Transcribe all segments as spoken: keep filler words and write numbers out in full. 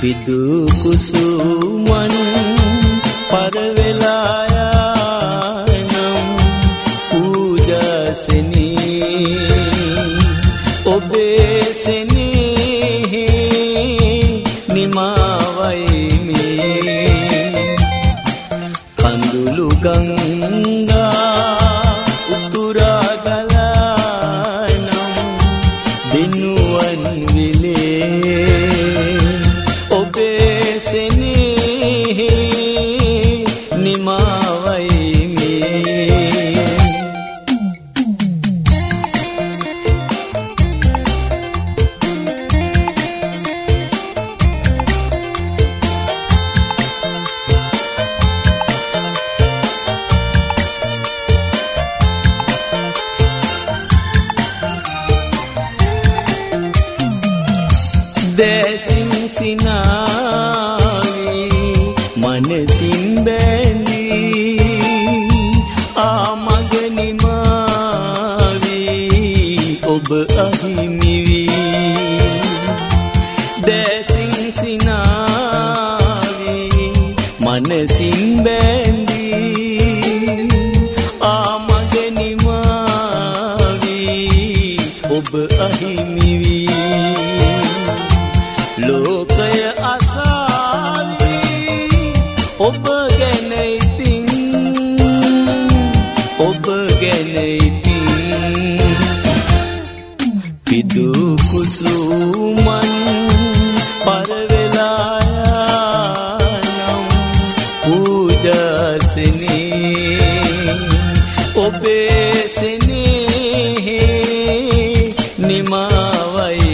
පිදු කුසුමන් පරවෙලා යනම් පූජාසෙනී ඔබේ සෙනෙහි නිමාවයි මේ කඳුළු ගංගා උතුරා ගලා නම් දිනුවන් විලේ ඔබේ සෙනෙහි නිමාවයි දැසින් සිනාවී මනසින් බැඳී ආමගනිමාවී ඔබ අහිමිවී දැසින් සිනාවී මනසින් බැඳී ආමගනිමාවී ඔබ අහිමිවී ලෝකය අසාවී ඔබ ගැන ඉතින් ඔබ ගැන ඉතින් පිදු කුසුමන් පරවෙලා යනම් පූජාසෙනී ඔබේ සෙනෙහි නිමාවයි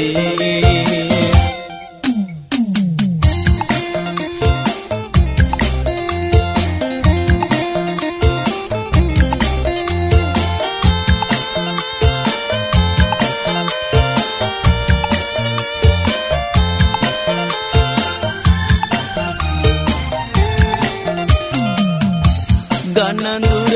ගනඳුර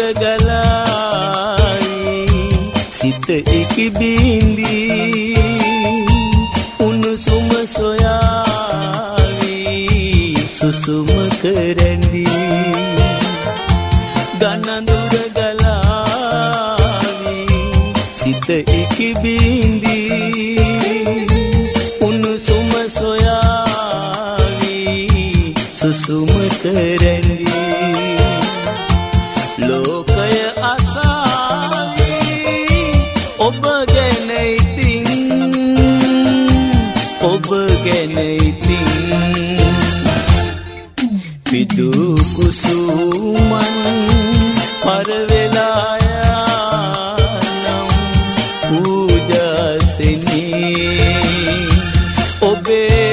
ගලායි සිත ඉකිබින්දී උණුසුම සොයාවී සුසුම කරැඳී ගනඳුර ගලායි සිත ඉකිබින්දී උණුසුම සොයාවී සුසුම කරැඳී ලෝකය අසාවී ඔබ ගැන ඉතින් ඔබ ගැන ඉතින් පිදු කුසුමන් පරවෙලා යනම් පූජාසෙනී ඔබේ